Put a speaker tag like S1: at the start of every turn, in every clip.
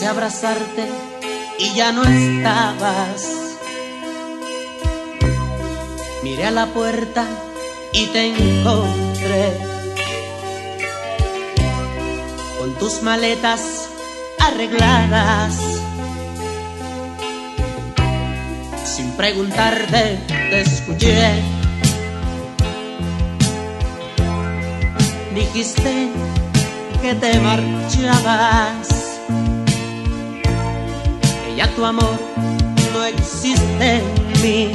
S1: Quise abrazarte y ya no estabas. Miré a la puerta y te encontré con tus maletas arregladas. Sin preguntarte te escuché. Dijiste que te marchabas, que ya tu amor no existe en mí,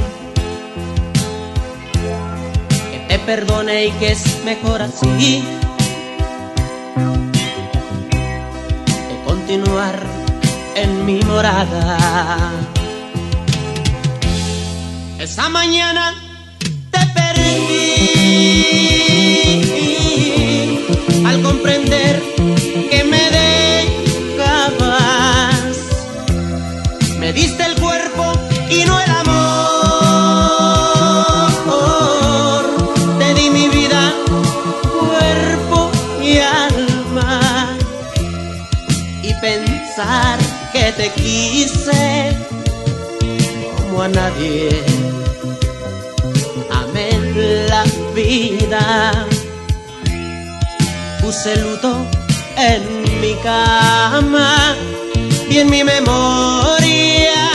S1: que te perdone y que es mejor así que continuar en mi morada. Esa mañana te perdí al comprender que me dejabas. Me diste el cuerpo y no el amor. Te di mi vida, cuerpo y alma. Y pensar que te quise como a nadie. Amé la vida. Puse luto en mi cama y en mi memoria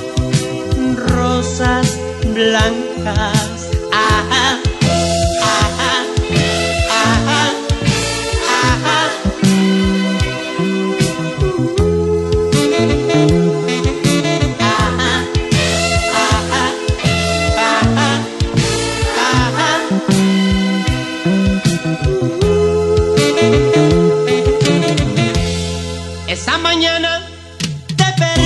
S1: rosas blancas. Ajá, ajá, ajá, ajá. Esa mañana te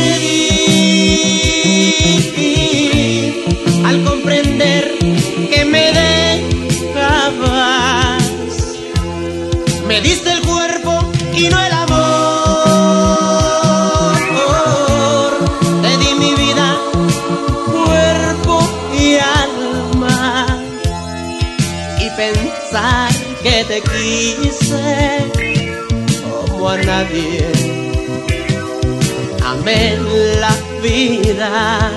S1: perdí al comprender que me dejabas. Me diste el cuerpo y no el amor. Te di mi vida, cuerpo y alma. Y pensar que te quise como a nadie. Amé la vida.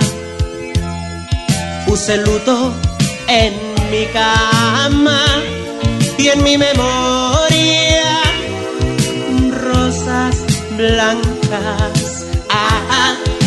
S1: Puse luto en mi cama y en mi memoria rosas blancas. Ajá.